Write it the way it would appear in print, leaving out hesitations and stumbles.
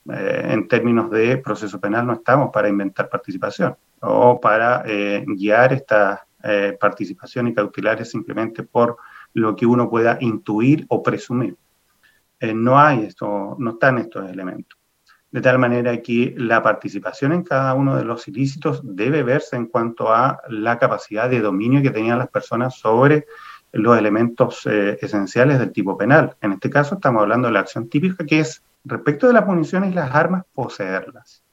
En términos de proceso penal no estamos para inventar participación o para guiar esta participación y cautelares simplemente por lo que uno pueda intuir o presumir. No hay esto, no están estos elementos. De tal manera que la participación en cada uno de los ilícitos debe verse en cuanto a la capacidad de dominio que tenían las personas sobre los elementos esenciales del tipo penal. En este caso estamos hablando de la acción típica, que es, respecto de las municiones y las armas, poseerlas.